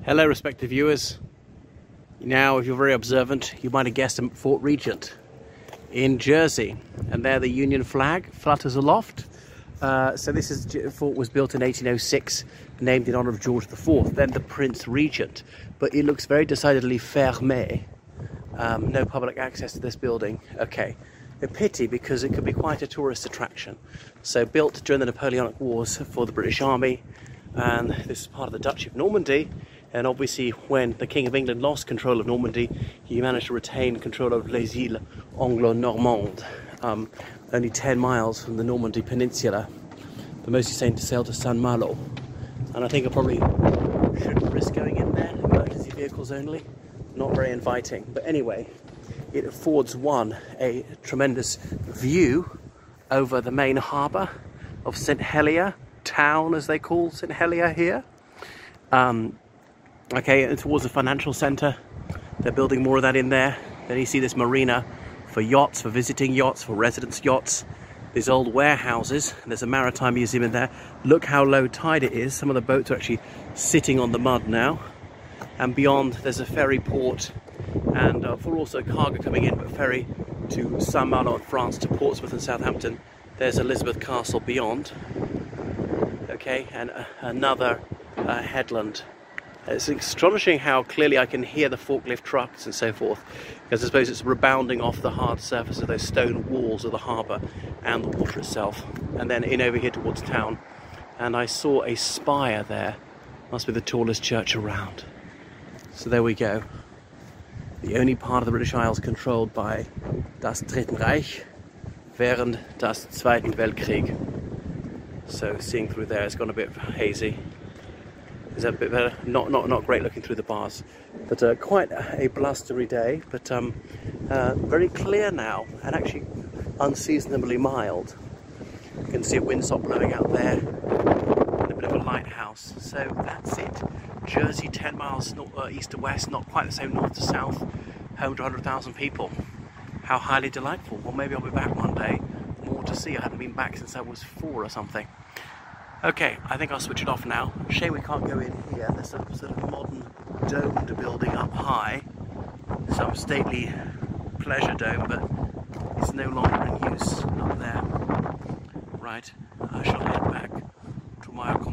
Hello respected viewers. Now if you're very observant you might have guessed I'm at Fort Regent in Jersey, and there the Union flag flutters aloft. So fort was built in 1806, named in honour of George IV, then the Prince Regent, but it looks very decidedly fermé. No public access to this building. Okay, a pity because it could be quite a tourist attraction. So built during the Napoleonic Wars for the British Army, and this is part of the Duchy of Normandy. And obviously when the King of England lost control of Normandy, he managed to retain control of Les Îles Anglo-Normandes, only 10 miles from the Normandy Peninsula, but mostly saying to sail to Saint Malo. And I think I probably shouldn't risk going in there, emergency vehicles only, not very inviting. But anyway, it affords one a tremendous view over the main harbour of St Helier town, as they call St Helier here. Okay, and towards the financial centre, they're building more of that in there. Then you see this marina for yachts, for visiting yachts, for residence yachts. These old warehouses, and there's a maritime museum in there. Look how low tide it is. Some of the boats are actually sitting on the mud now. And beyond, there's a ferry port, and for also cargo coming in, but ferry to Saint-Malo in France, to Portsmouth and Southampton. There's Elizabeth Castle beyond. Okay, and another headland. It's astonishing how clearly I can hear the forklift trucks and so forth, because I suppose it's rebounding off the hard surface of those stone walls of the harbour and the water itself. And then in over here towards town, and I saw a spire there. Must be the tallest church around. So there we go. The only part of the British Isles controlled by das Dritten Reich während des Zweiten Weltkrieg. So seeing through there, it's gone a bit hazy. Is that a bit better? Not great looking through the bars, but quite a blustery day, but very clear now, and actually unseasonably mild. You can see a windsock blowing out there, and a bit of a lighthouse. So that's it. Jersey, 10 miles east to west, not quite the same north to south, home to 100,000 people. How highly delightful. Well, maybe I'll be back one day, more to see. I haven't been back since I was 4 or something. Okay, I think I'll switch it off now. Shame we can't go in here. There's a sort of modern domed building up high. Some stately pleasure dome, but it's no longer in use up there. Right, I shall head back to my accommodation.